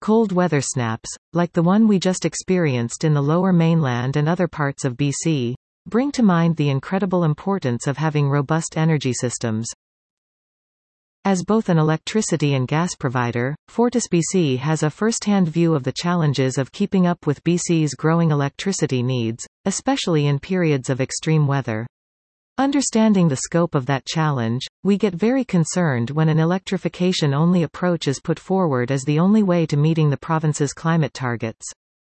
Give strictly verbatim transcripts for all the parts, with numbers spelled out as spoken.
Cold weather snaps, like the one we just experienced in the Lower Mainland and other parts of B C, bring to mind the incredible importance of having robust energy systems. As both an electricity and gas provider, FortisBC has a first-hand view of the challenges of keeping up with B C's growing electricity needs, especially in periods of extreme weather. Understanding the scope of that challenge, we get very concerned when an electrification-only approach is put forward as the only way to meeting the province's climate targets.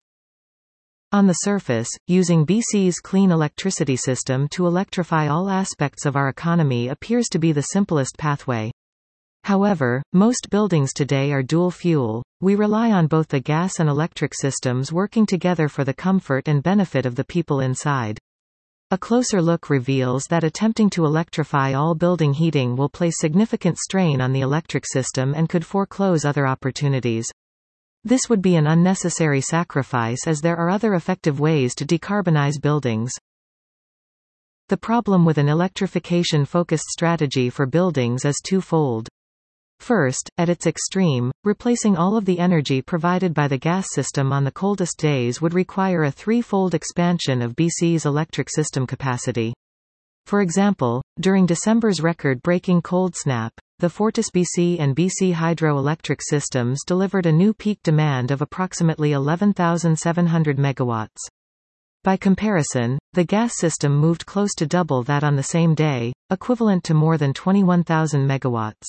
On the surface, using B C's clean electricity system to electrify all aspects of our economy appears to be the simplest pathway. However, most buildings today are dual-fuel. We rely on both the gas and electric systems working together for the comfort and benefit of the people inside. A closer look reveals that attempting to electrify all building heating will place significant strain on the electric system and could foreclose other opportunities. This would be an unnecessary sacrifice as there are other effective ways to decarbonize buildings. The problem with an electrification-focused strategy for buildings is twofold. First, at its extreme, replacing all of the energy provided by the gas system on the coldest days would require a threefold expansion of B C's electric system capacity. For example, during December's record-breaking cold snap, the FortisBC and B C hydroelectric systems delivered a new peak demand of approximately eleven thousand seven hundred megawatts. By comparison, the gas system moved close to double that on the same day, equivalent to more than twenty-one thousand megawatts.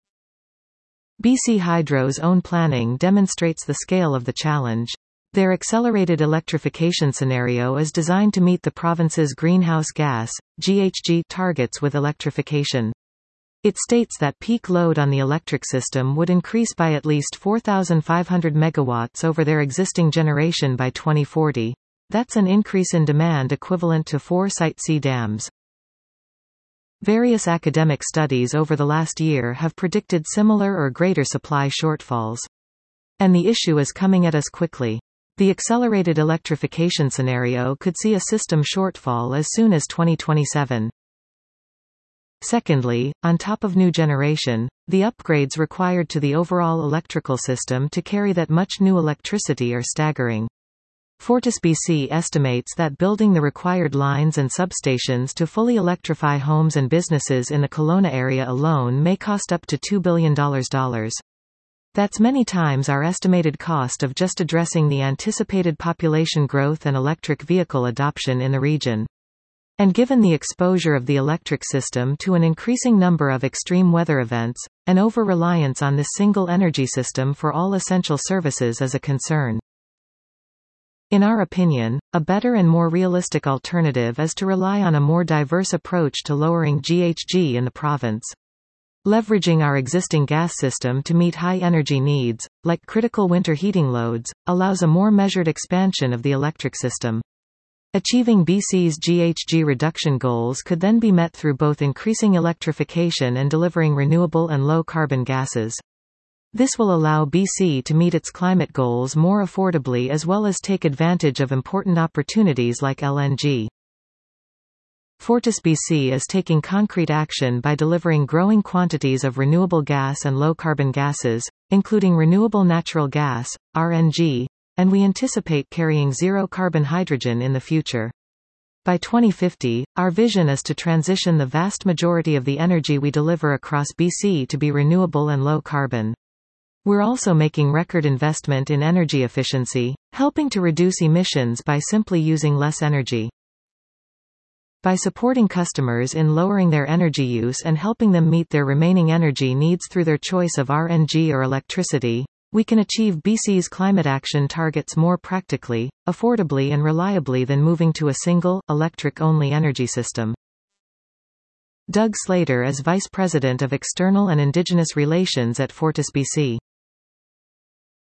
B C Hydro's own planning demonstrates the scale of the challenge. Their accelerated electrification scenario is designed to meet the province's greenhouse gas, G H G, targets with electrification. It states that peak load on the electric system would increase by at least four thousand five hundred megawatts over their existing generation by twenty forty. That's an increase in demand equivalent to four Site C dams. Various academic studies over the last year have predicted similar or greater supply shortfalls. And the issue is coming at us quickly. The accelerated electrification scenario could see a system shortfall as soon as twenty twenty-seven. Secondly, on top of new generation, the upgrades required to the overall electrical system to carry that much new electricity are staggering. FortisBC estimates that building the required lines and substations to fully electrify homes and businesses in the Kelowna area alone may cost up to two billion dollars. That's many times our estimated cost of just addressing the anticipated population growth and electric vehicle adoption in the region. And given the exposure of the electric system to an increasing number of extreme weather events, an over-reliance on this single energy system for all essential services is a concern. In our opinion, a better and more realistic alternative is to rely on a more diverse approach to lowering G H G in the province. Leveraging our existing gas system to meet high energy needs, like critical winter heating loads, allows a more measured expansion of the electric system. Achieving B C's G H G reduction goals could then be met through both increasing electrification and delivering renewable and low-carbon gases. This will allow B C to meet its climate goals more affordably as well as take advantage of important opportunities like L N G. FortisBC is taking concrete action by delivering growing quantities of renewable gas and low-carbon gases, including renewable natural gas, R N G, and we anticipate carrying zero-carbon hydrogen in the future. By twenty fifty, our vision is to transition the vast majority of the energy we deliver across B C to be renewable and low-carbon. We're also making record investment in energy efficiency, helping to reduce emissions by simply using less energy. By supporting customers in lowering their energy use and helping them meet their remaining energy needs through their choice of R N G or electricity, we can achieve B C's climate action targets more practically, affordably and reliably than moving to a single, electric-only energy system. Doug Slater is Vice President of External and Indigenous Relations at FortisBC.